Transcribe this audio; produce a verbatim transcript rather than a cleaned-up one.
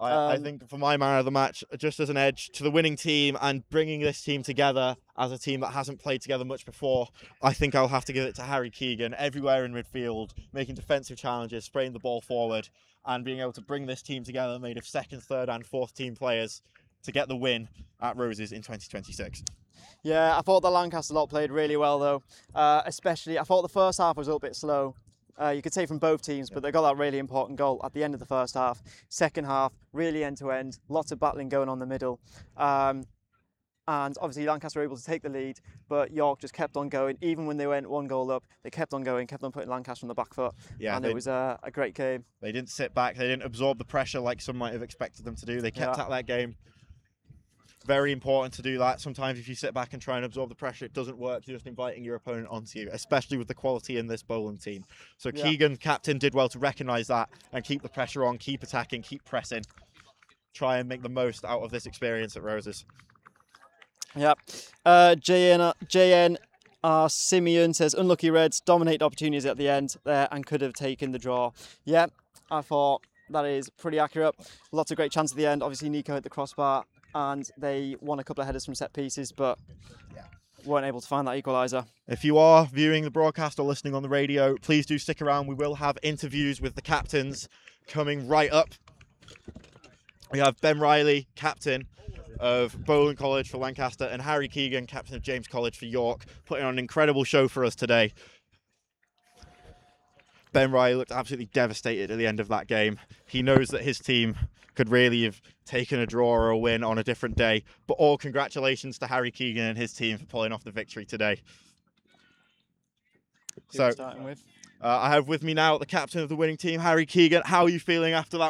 I, Um, I think for my man of the match, just as an edge to the winning team and bringing this team together as a team that hasn't played together much before, I think I'll have to give it to Harry Keegan. Everywhere in midfield, making defensive challenges, spraying the ball forward, and being able to bring this team together, made of second, third, and fourth team players, to get the win at Roses in twenty twenty-six. Yeah, I thought the Lancaster lot played really well though. Uh, especially, I thought the first half was a little bit slow. Uh, you could say from both teams, but they got that really important goal at the end of the first half. Second half, really end to end, lots of battling going on in the middle. Um, and obviously Lancaster were able to take the lead, but York just kept on going. Even when they went one goal up, they kept on going, kept on putting Lancaster on the back foot. Yeah, and they, it was a, a great game. They didn't sit back, they didn't absorb the pressure like some might have expected them to do. They kept Yeah. at that game. Very important to do that. Sometimes if you sit back and try and absorb the pressure, it doesn't work. You're just inviting your opponent onto you, especially with the quality in this Bowling team. So Yeah. Keegan, captain, did well to recognise that and keep the pressure on, keep attacking, keep pressing. Try and make the most out of this experience at Roses. Yeah. Uh, J N, J N R Simeon says, unlucky Reds, dominate opportunities at the end there and could have taken the draw. Yeah, I thought that is pretty accurate. Lots of great chances at the end. Obviously, Nico hit the crossbar and they won a couple of headers from set pieces, but weren't able to find that equaliser. If you are viewing the broadcast or listening on the radio, please do stick around. We will have interviews with the captains coming right up. We have Ben Riley, captain of Bowling College for Lancaster, and Harry Keegan, captain of James College for York, putting on an incredible show for us today. Ben Riley looked absolutely devastated at the end of that game. He knows that his team could really have taken a draw or a win on a different day, but all congratulations to Harry Keegan and his team for pulling off the victory today. Who So, we're starting with? Uh, I have with me now the captain of the winning team, Harry Keegan. How are you feeling after that